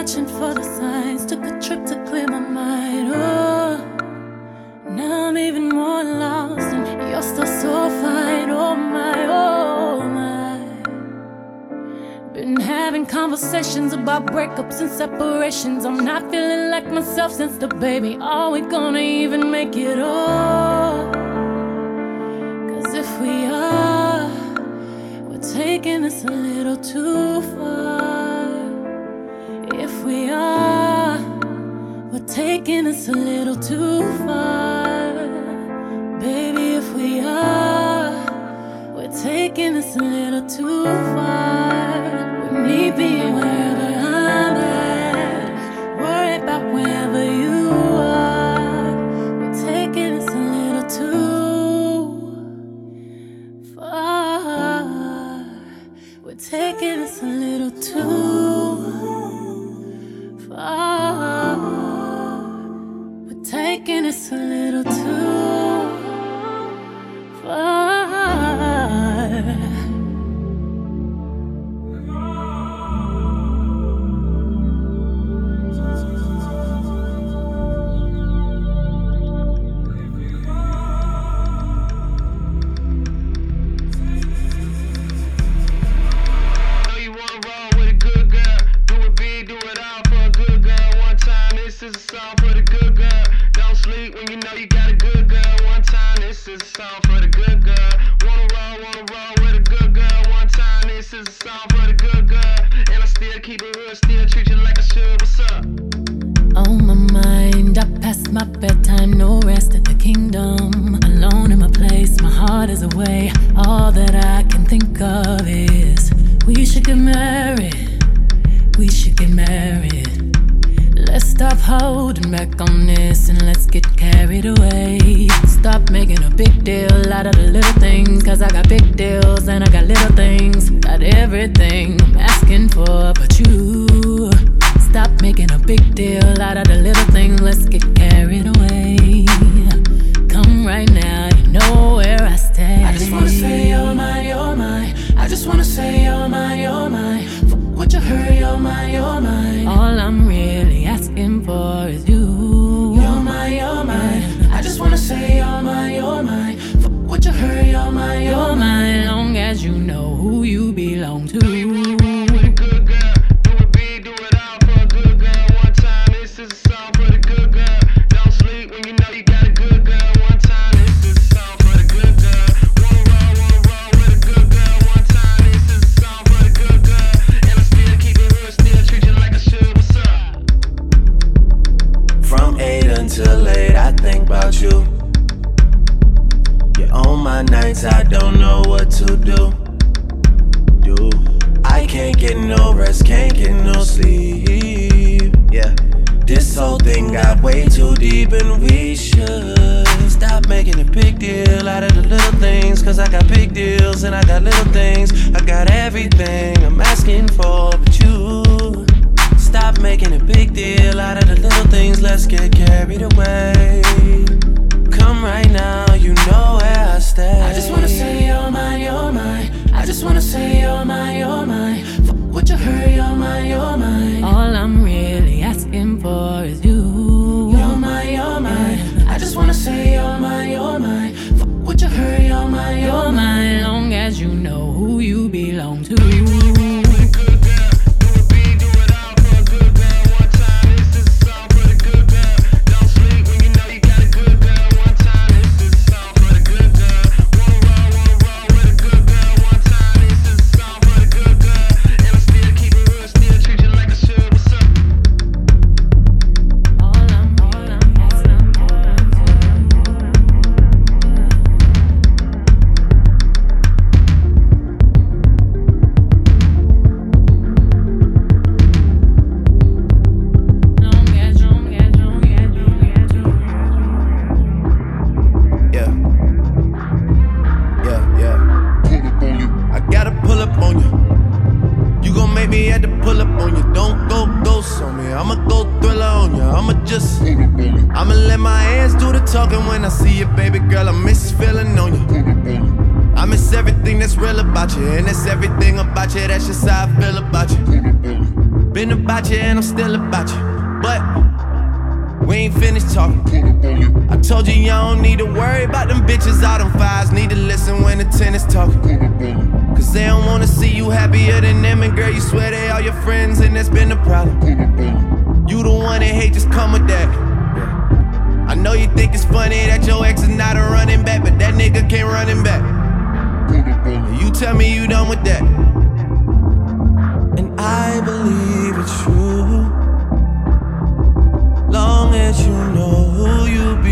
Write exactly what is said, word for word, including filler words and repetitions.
watching for the signs. Took a trip to clear my mind. Oh, now I'm even more lost, and you're still so fine. Oh my, oh my. Been having conversations about breakups and separations. I'm not feeling like myself since the baby. Are we gonna even make it all? Cause if we are, we're taking this a little too far. If we are, we're taking this a little too far. Baby, if we are, we're taking this a little too far. With me being wherever I'm at, worry about wherever you are. We're taking this a little too far. We're taking this a little too far. We're taking this a little too far. This is a song for the good girl. Don't sleep when you know you got a good girl. One time, this is a song for the good girl. Wanna roll, wanna roll with a good girl. One time, this is a song for the good girl. And I still keep it real, still treat you like I should. What's up? On my mind, I passed my bedtime, no rest at the kingdom. Alone in my place, my heart is away. All that I can think of is we should get married. We should get married. Let's stop holding back on this and let's get carried away. Stop making a big deal out of the little things, cause I got big deals and I got little things. Got everything I'm asking for but you. Stop making a big deal out of the little things, let's get carried away. Come right now, you know where I stay. I just wanna say you're mine, you're mine. I just wanna say you're mine, you're mine. Fuck what you heard, you're mine, you're mine. All I'm really asking for is you. You're mine, you're mine. I just wanna say you're mine, you're mine. Fuck what you heard, you're mine, you're mine. Long as you know who you belong to. Till late, I think about you. You're on my nights, I don't know what to do. Do I can't get no rest, can't get no sleep. Yeah, this whole thing got way too deep, and we should stop making a big deal out of the little things. Cause I got big deals and I got little things. I got everything I'm asking for but you. Stop making a big deal out of the little things, let's get carried away. Come right now, you know where I stay. I just wanna say you're mine, you're mine. I just wanna say you're mine, you're mine. Fuck what you heard, you're mine, you're mine. All I'm really asking for is you. You're mine, you're mine. I just wanna say you're mine, you're mine. Fuck what you heard, you're mine, you're mine. Long as you know who you belong to. I'ma let my hands do the talking when I see you, baby girl. I miss feeling on you. I miss everything that's real about you, and it's everything about you that's just how I feel about you. Been about you and I'm still about you. But we ain't finished talking. I told you you don't need to worry about them bitches. All them fives need to listen when the ten is talking. Cause they don't wanna see you happier than them. And girl, you swear they all your friends, and that's been the problem. You the one that hate, just come with that. I know you think it's funny that your ex is not a running back, but that nigga can't run him back. You tell me you done with that. And I believe it's true, long as you know who you